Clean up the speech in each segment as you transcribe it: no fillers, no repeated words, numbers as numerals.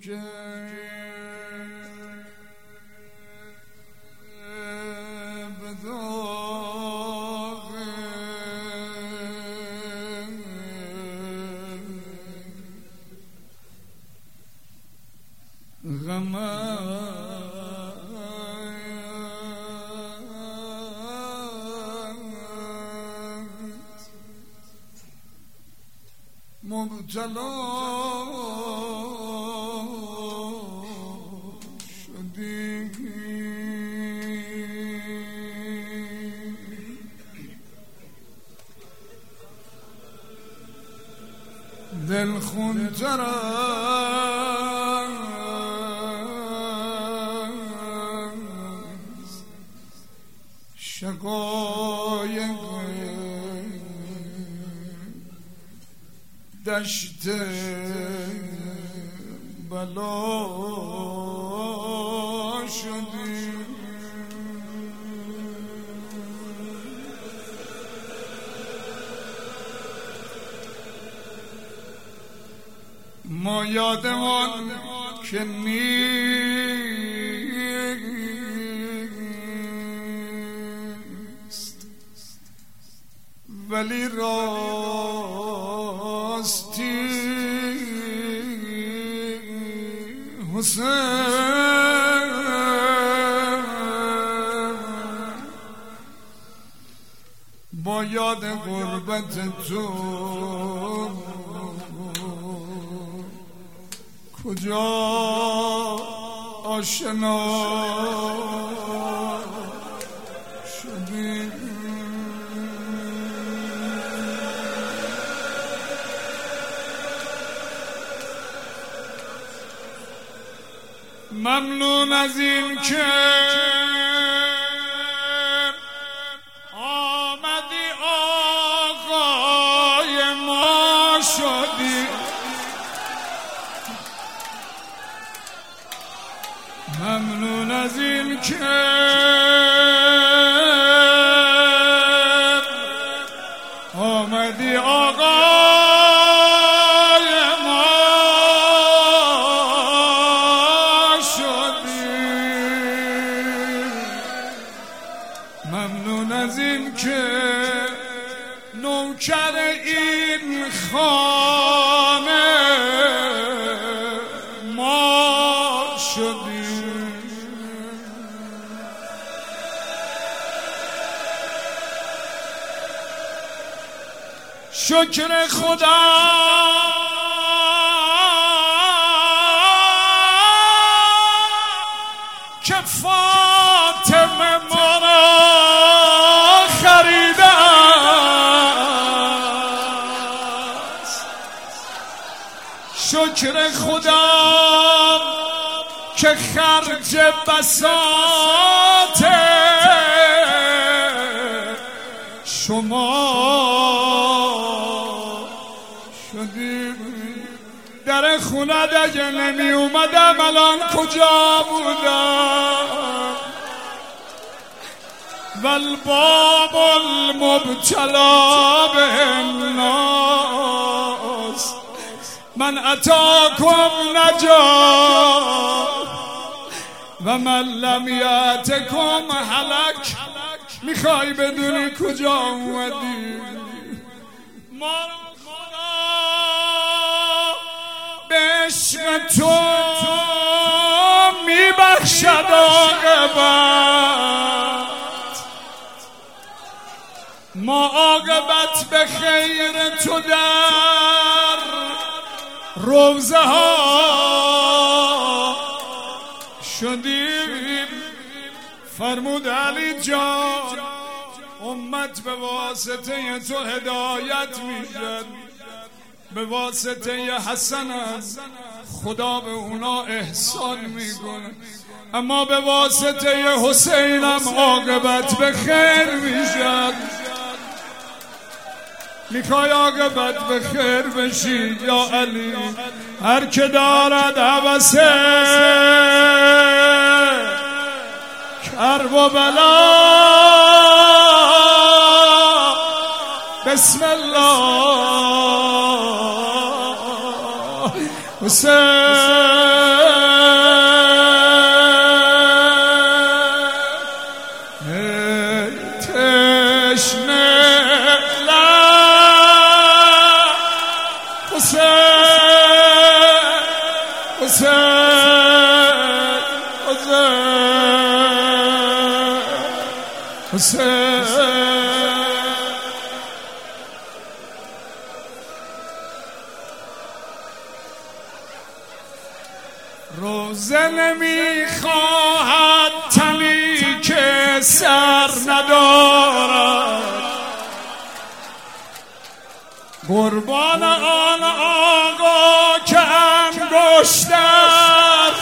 که به داغ مبتلا شدی، دل خونتر است شقایق دشت بلا شدی. ما یادمان که نیست، ولی راستی حسین با یاد غربت تو کجا آشنا شدی. ممنون از این که آمدی آقای ما شدی. ممنون از این که آمدی آقای ممنون از این که نوکر این خانه ما شدی. شکر خدا که فاطمه ما را خریده است. شکر خدا که خرج بساط شما شدیم. در خونت اگه نمی اومدم الان کجا بودم؟ والباب المبتلا بالناس من اتاکم نجا و من لم یأتکم هلک. میخوای بدونی کجا اومدی؟ ما خدا به عشق تو میبخشد عاقبت. ما عاقبت به خیر تو در روزه ها شدیم. فرمود علی جان امت به واسطه تو هدایت میشد، به واسطه حسن خدا به اونا احسان میکنه، اما به واسطه حسینم عاقبت به خیر میشد. میخوای عاقبت به خیر بشی یا علی؟ هر که دارد هوسه کرب و بلا بسم الله حسین روزه نمیخواهد تنی که سر ندارد، قربان آن آقا که انگشتر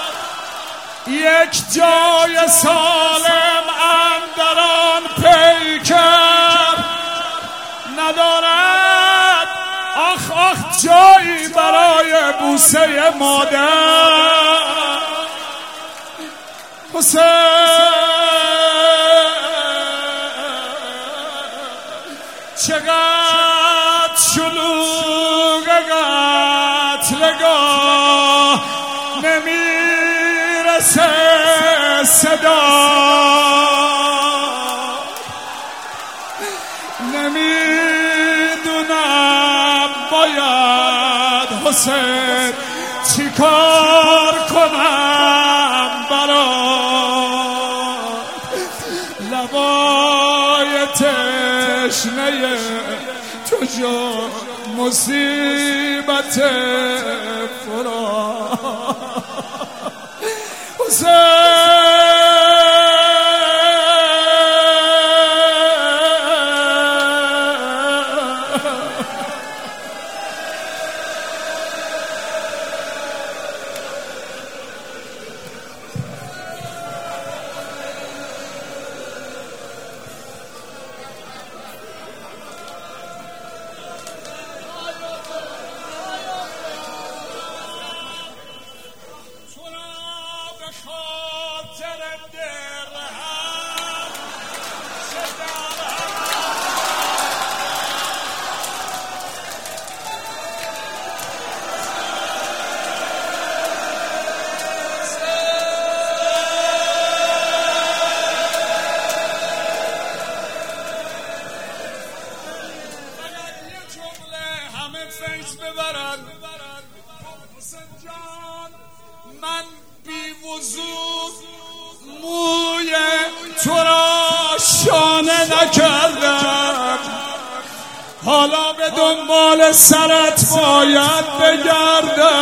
یک جای سالم اندر آن پیکر ندارد. آخ آخ جایی برای بوسه مادر. حسین چقدر شلوغ قتلگاه نمیرسه صدا، نمیدونم باید حسین چی کار کنم برات. لبای تشنه تو جا مصیبت فرات. من بی وضو موی تو را شانه نکردم، حالا به دنبال سرت باید بگردم.